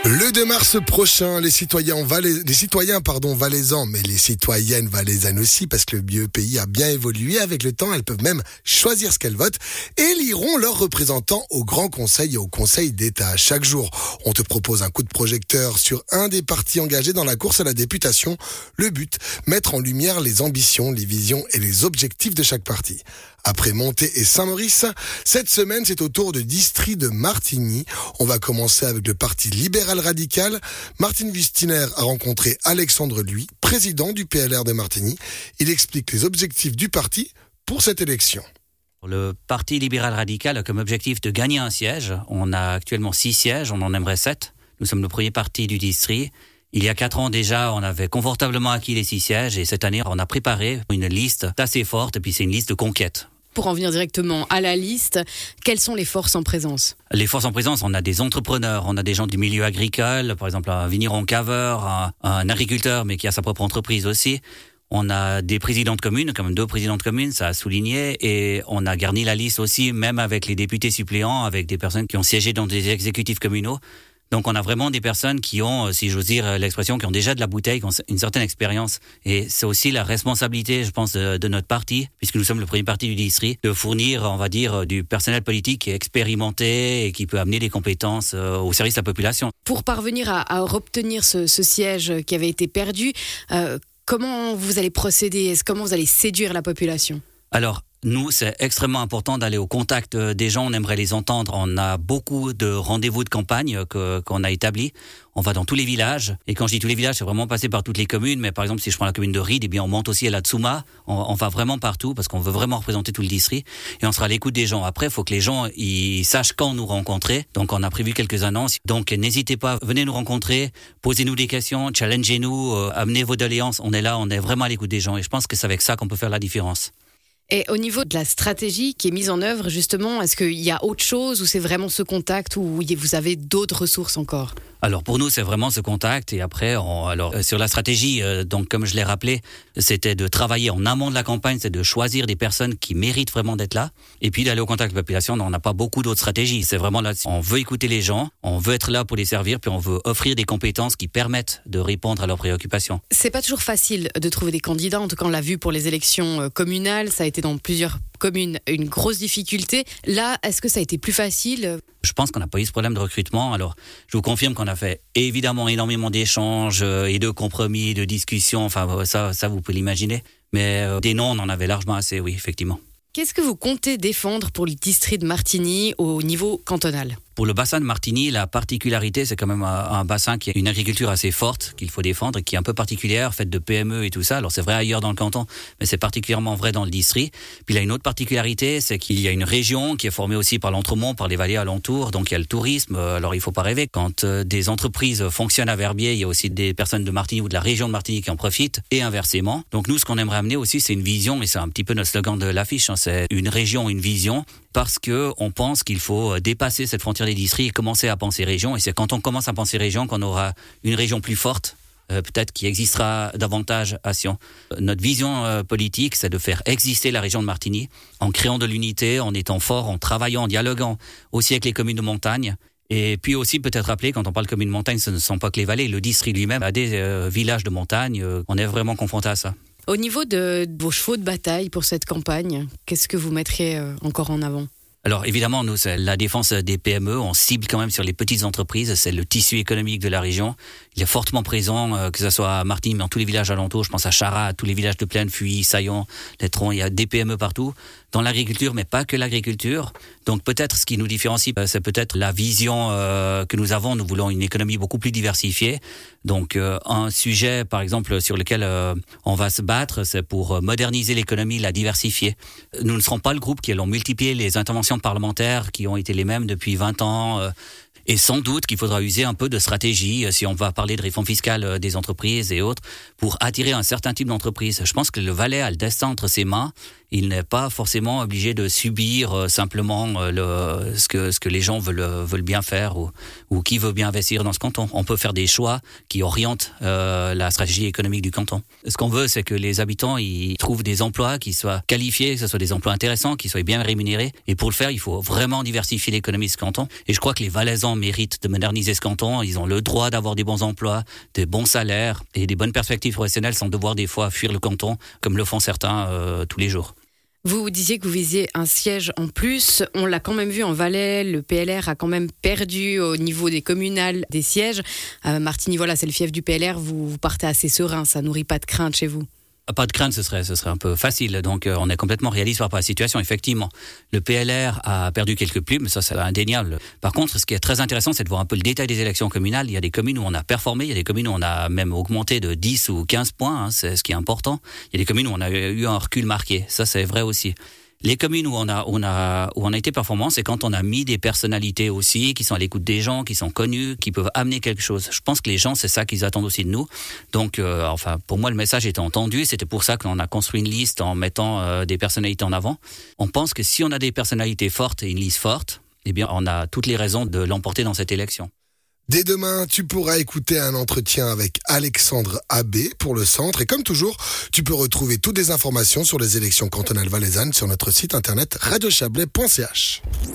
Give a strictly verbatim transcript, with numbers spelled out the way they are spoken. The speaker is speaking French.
Le deux mars prochain, les citoyens, valais, les citoyens pardon, valaisans, mais les citoyennes valaisannes aussi, parce que le B E P I a bien évolué avec le temps, elles peuvent même choisir ce qu'elles votent, et éliront leurs représentants au Grand Conseil et au Conseil d'État. Chaque jour, on te propose un coup de projecteur sur un des partis engagés dans la course à la députation. Le but, mettre en lumière les ambitions, les visions et les objectifs de chaque parti. Après Monté et Saint-Maurice, cette semaine, c'est au tour de District de Martigny. On va commencer avec le Parti libéral radical. Martine Wüstiner a rencontré Alexandre Luy, président du P L R de Martigny. Il explique les objectifs du parti pour cette élection. Le Parti libéral radical a comme objectif de gagner un siège. On a actuellement six sièges, on en aimerait sept. Nous sommes le premier parti du district. Il y a quatre ans déjà, on avait confortablement acquis les six sièges et cette année, on a préparé une liste assez forte et puis c'est une liste de conquête. Pour en venir directement à la liste, quelles sont les forces en présence ? Les forces en présence, on a des entrepreneurs, on a des gens du milieu agricole, par exemple un vigneron caveur, un, un agriculteur mais qui a sa propre entreprise aussi. On a des présidents de communes, comme deux présidents de communes, ça a souligné, et on a garni la liste aussi, même avec les députés suppléants, avec des personnes qui ont siégé dans des exécutifs communaux. Donc on a vraiment des personnes qui ont, si j'ose dire l'expression, qui ont déjà de la bouteille, qui ont une certaine expérience. Et c'est aussi la responsabilité, je pense, de, de notre parti, puisque nous sommes le premier parti du district, de fournir, on va dire, du personnel politique qui est expérimenté et qui peut amener des compétences au service de la population. Pour parvenir à, à obtenir ce, ce siège qui avait été perdu, euh, comment vous allez procéder ? Comment vous allez séduire la population ? Alors, nous, c'est extrêmement important d'aller au contact des gens, on aimerait les entendre. On a beaucoup de rendez-vous de campagne que, qu'on a établis. On va dans tous les villages. Et quand je dis tous les villages, c'est vraiment passé par toutes les communes. Mais par exemple, si je prends la commune de Ried, eh bien, on monte aussi à la Tsuma. On, on va vraiment partout parce qu'on veut vraiment représenter tout le district. Et on sera à l'écoute des gens. Après, il faut que les gens ils sachent quand nous rencontrer. Donc, on a prévu quelques annonces. Donc, n'hésitez pas, venez nous rencontrer, posez-nous des questions, challengez-nous, euh, amenez vos doléances. On est là, on est vraiment à l'écoute des gens. Et je pense que c'est avec ça qu'on peut faire la différence. Et au niveau de la stratégie qui est mise en œuvre, justement, est-ce qu'il y a autre chose ou c'est vraiment ce contact ou vous avez d'autres ressources encore ? Alors pour nous, c'est vraiment ce contact et après, on, alors sur la stratégie, euh, donc comme je l'ai rappelé, c'était de travailler en amont de la campagne, c'est de choisir des personnes qui méritent vraiment d'être là et puis d'aller au contact de la population. On n'a pas beaucoup d'autres stratégies, c'est vraiment là. On veut écouter les gens, on veut être là pour les servir, puis on veut offrir des compétences qui permettent de répondre à leurs préoccupations. C'est pas toujours facile de trouver des candidats. En tout cas, on l'a vu pour les élections communales, ça a été dans plusieurs communes une grosse difficulté. Là, est-ce que ça a été plus facile ? Je pense qu'on n'a pas eu ce problème de recrutement. Alors, je vous confirme qu'on a fait évidemment énormément d'échanges et de compromis, de discussions. Enfin, ça, ça vous pouvez l'imaginer. Mais euh, des noms, on en avait largement assez, oui, effectivement. Qu'est-ce que vous comptez défendre pour le district de Martigny au niveau cantonal ? Pour le bassin de Martigny, la particularité, c'est quand même un, un bassin qui a une agriculture assez forte, qu'il faut défendre, qui est un peu particulière, faite de P M E et tout ça. Alors c'est vrai ailleurs dans le canton, mais c'est particulièrement vrai dans le district. Puis il y a une autre particularité, c'est qu'il y a une région qui est formée aussi par l'Entremont, par les vallées alentours, donc il y a le tourisme. Alors il faut pas rêver, quand euh, des entreprises fonctionnent à Verbier, il y a aussi des personnes de Martigny ou de la région de Martigny qui en profitent, et inversement. Donc nous, ce qu'on aimerait amener aussi, c'est une vision, et c'est un petit peu notre slogan de l'affiche, hein, c'est une région, une vision, parce que on pense qu'il faut dépasser cette frontière des districts et commencer à penser région. Et c'est quand on commence à penser région qu'on aura une région plus forte, euh, peut-être qui existera davantage à Sion. Notre vision euh, politique, c'est de faire exister la région de Martigny en créant de l'unité, en étant fort, en travaillant, en dialoguant aussi avec les communes de montagne. Et puis aussi peut-être rappeler, quand on parle de communes de montagne, ce ne sont pas que les vallées. Le district lui-même a des euh, villages de montagne. Euh, on est vraiment confronté à ça. Au niveau de vos chevaux de bataille pour cette campagne, qu'est-ce que vous mettriez encore en avant ? Alors évidemment, nous, c'est la défense des P M E, on cible quand même sur les petites entreprises, c'est le tissu économique de la région. Il est fortement présent, euh, que ce soit à Martigny, mais dans tous les villages alentours, je pense à Chara, à tous les villages de Plaine, Fuy, Saillon, Letron, il y a des P M E partout. Dans l'agriculture, mais pas que l'agriculture. Donc peut-être ce qui nous différencie, c'est peut-être la vision euh, que nous avons. Nous voulons une économie beaucoup plus diversifiée. Donc euh, un sujet, par exemple, sur lequel euh, on va se battre, c'est pour moderniser l'économie, la diversifier. Nous ne serons pas le groupe qui allons multiplier les interventions parlementaires qui ont été les mêmes depuis vingt ans. Euh, Et sans doute qu'il faudra user un peu de stratégie, si on va parler de réforme fiscale des entreprises et autres, pour attirer un certain type d'entreprise. Je pense que le Valais a le destin entre ses mains. Il n'est pas forcément obligé de subir simplement le, ce, que, ce que les gens veulent, veulent bien faire ou, ou qui veut bien investir dans ce canton. On peut faire des choix qui orientent euh, la stratégie économique du canton. Ce qu'on veut, c'est que les habitants ils trouvent des emplois qui soient qualifiés, que ce soit des emplois intéressants, qui soient bien rémunérés. Et pour le faire, il faut vraiment diversifier l'économie de ce canton. Et je crois que les Valaisans gens méritent de moderniser ce canton. Ils ont le droit d'avoir des bons emplois, des bons salaires et des bonnes perspectives professionnelles sans devoir des fois fuir le canton, comme le font certains euh, tous les jours. Vous disiez que vous visiez un siège en plus. On l'a quand même vu en Valais. Le P L R a quand même perdu au niveau des communales des sièges. Euh, Martigny, voilà, c'est le fief du P L R. Vous, vous partez assez serein. Ça nourrit pas de crainte chez vous. Pas de crainte, ce serait, ce serait un peu facile. Donc, euh, on est complètement réaliste par rapport à la situation. Effectivement, le P L R a perdu quelques plumes, ça, c'est indéniable. Par contre, ce qui est très intéressant, c'est de voir un peu le détail des élections communales. Il y a des communes où on a performé, il y a des communes où on a même augmenté de dix ou quinze points, hein, c'est ce qui est important. Il y a des communes où on a eu un recul marqué. Ça, c'est vrai aussi. Les communes où on a, on a, où on a été performant, c'est quand on a mis des personnalités aussi, qui sont à l'écoute des gens, qui sont connus, qui peuvent amener quelque chose. Je pense que les gens, c'est ça qu'ils attendent aussi de nous. Donc, euh, enfin, pour moi, le message était entendu. C'était pour ça qu'on a construit une liste en mettant euh, des personnalités en avant. On pense que si on a des personnalités fortes et une liste forte, eh bien, on a toutes les raisons de l'emporter dans cette élection. Dès demain, tu pourras écouter un entretien avec Alexandre Abbé pour le centre. Et comme toujours, tu peux retrouver toutes les informations sur les élections cantonales valaisannes sur notre site internet radio chablais point c h.